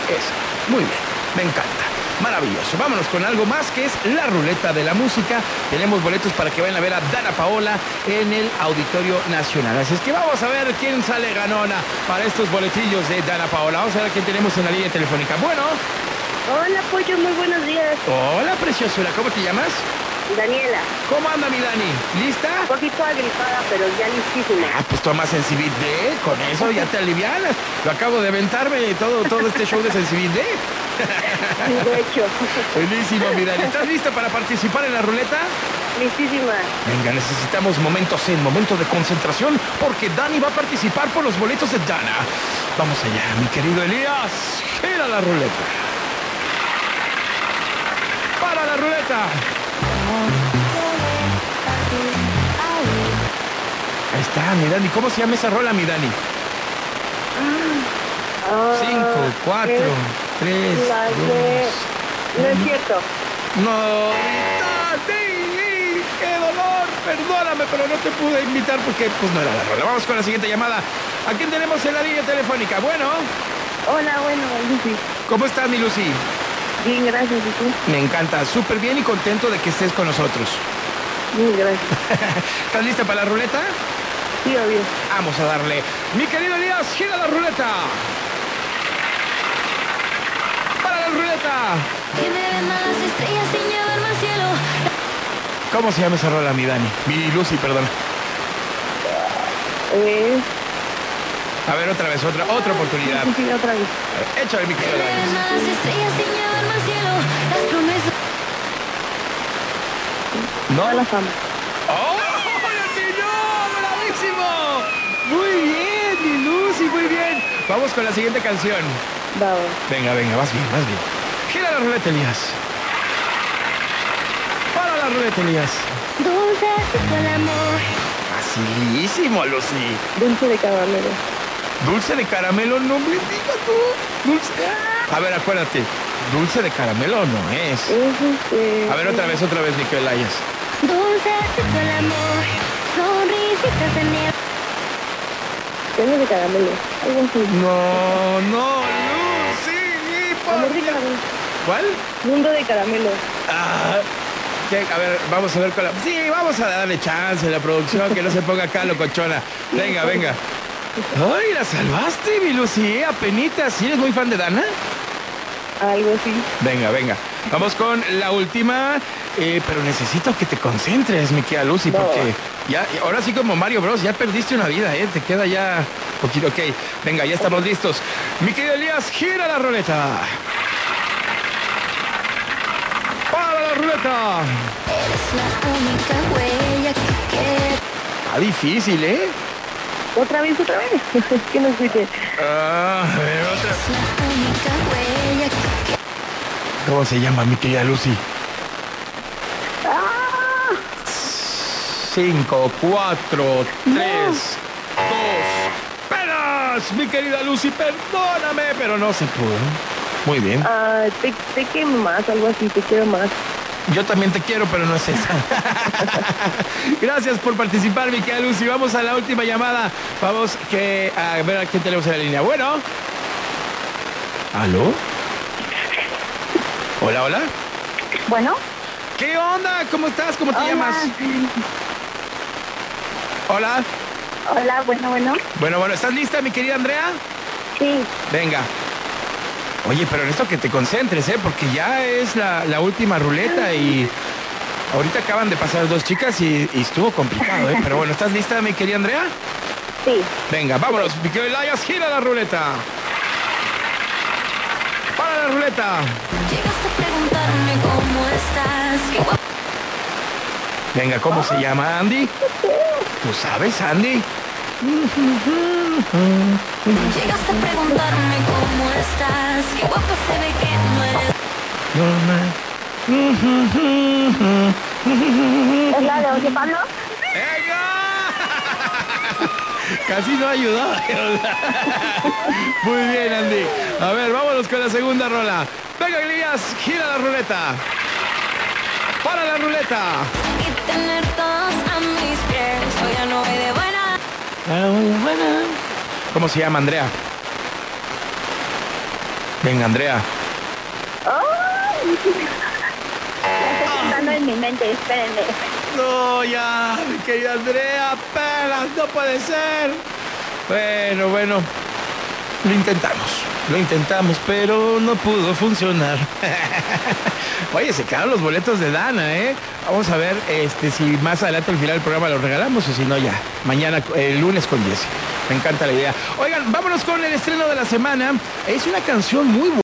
Eso. Muy bien. Me encanta. Maravilloso. Vámonos con algo más que es la ruleta de la música. Tenemos boletos para que vayan a ver a Dana Paola en el Auditorio Nacional. Así es que vamos a ver quién sale ganona para estos boletillos de Dana Paola. Vamos a ver quién tenemos en la línea telefónica. Bueno. Hola, Pollo, muy buenos días. Hola, preciosura. ¿Cómo te llamas? Daniela. ¿Cómo anda mi Dani? ¿Lista? Un poquito agripada, pero ya listísima. Pues toma Sensibid D, con eso ya te alivianas. Lo acabo de aventarme todo este show de Sensibid D. De hecho. Buenísimo, mi Dani. ¿Estás lista para participar en la ruleta? Listísima. Venga, necesitamos momentos momentos de concentración, porque Dani va a participar por los boletos de Dana. Vamos allá, mi querido Elías. Gira la ruleta. Para la ruleta. Ahí está, mi Dani. ¿Cómo se llama esa rola, mi Dani? 5, 4, 3, 2... No es cierto. No, Dani, qué dolor. Perdóname, pero no te pude invitar porque pues no era la rola. Vamos con la siguiente llamada. ¿A quién tenemos en la línea telefónica? Bueno. Hola, Lucy. ¿Cómo estás, mi Lucy? Bien, gracias. ¿Y tú? Me encanta. Súper bien y contento de que estés con nosotros. Bien, gracias. ¿Estás lista para la ruleta? Sí, obvio. Vamos a darle. Mi querido Elías, gira la ruleta. Para la ruleta. Que me vendan las estrellas sin llevarme al cielo. ¿Cómo se llama esa rola, mi Dani? Mi Lucy, perdón. A ver, otra vez, otra oportunidad. Sí, otra vez. A ver, échale, mi querido Que me Elías. vendan las estrellas sin llevarme al cielo. Las promesas. ¿No? La fama. ¡Oh! ¡Le atinó! ¡Bravísimo! Muy bien, mi Lucy, muy bien. Vamos con la siguiente canción. Vamos. Venga, vas bien, vas bien. Gira la ruleta, Elías. Para la ruleta, Elías. Dulce con el amor. Facilísimo, Lucy. Dulce de caramelo. Dulce de caramelo, no me digas tú. Dulce. A ver, acuérdate. Dulce de caramelo no es. Es A ver, otra vez, Miquel Ayas. Dulce con el amor. Sonrisitas de nieve. Dulce de caramelo. Algo así. No, Lucy. Amor de Dios. caramelo. ¿Cuál? Mundo de caramelo. Ah, a ver, vamos a ver con la... Sí, vamos a darle chance a la producción, que no se ponga acá locochona. Venga. Ay, la salvaste, mi Lucy, apenitas. ¿Sí eres muy fan de Dana? Algo así. Venga. Vamos con la última, pero necesito que te concentres, mi querida Lucy, porque ya, ahora sí como Mario Bros, ya perdiste una vida, te queda ya poquito. Ok, venga, ya estamos listos. Mi querido Elías, gira la ruleta. ¡Para la ruleta! Eres la única huella que queda. Está difícil, ¿eh? Otra vez. Que no escuché. A ver, otra. Es la única huella que queda. ¿Cómo se llama, mi querida Lucy? 5, 4, 3, 2. ¡Penas! Mi querida Lucy, perdóname, pero no se pudo. Muy bien. Te quiero más, algo así, te quiero más. Yo también te quiero, pero no es esa. Gracias por participar, mi querida Lucy. Vamos a la última llamada. Vamos a ver a quién tenemos en la línea. Bueno. ¿Aló? Hola. Bueno. ¿Qué onda? ¿Cómo estás? ¿Cómo te llamas? Hola. Hola, bueno. Bueno, ¿estás lista, mi querida Andrea? Sí. Venga. Oye, pero en esto que te concentres, porque ya es la última ruleta y ahorita acaban de pasar 2 chicas y estuvo complicado, Pero bueno, ¿estás lista, mi querida Andrea? Sí. Venga, vámonos, mi querido Elias, gira la ruleta. Para la ruleta. Llegaste a preguntarme cómo estás. Qué guapo. Venga, ¿cómo se llama, Andy? ¿Tú sabes, Andy? Llegaste a preguntarme cómo estás. Qué guapo se ve que no eres. ¿Es la de José Pablo? ¡Venga! Casi no ayudó. Muy bien, Andy. A ver, vámonos con la segunda rola. Venga, Elías, gira la ruleta. Para la ruleta. Y tener todos a mis pies. Hoy ya no voy de buena. ¿Cómo se llama, Andrea? Venga, Andrea. ¡Ay! Ya estoy pensando en mi mente, espérenme. No, ya, mi querida Andrea, apenas, no puede ser. Bueno, lo intentamos, pero no pudo funcionar. Oye, se quedaron los boletos de Dana, ¿eh? Vamos a ver si más adelante al final del programa los regalamos o si no ya, mañana, el lunes con Jessy. Me encanta la idea. Oigan, vámonos con el estreno de la semana. Es una canción muy buena.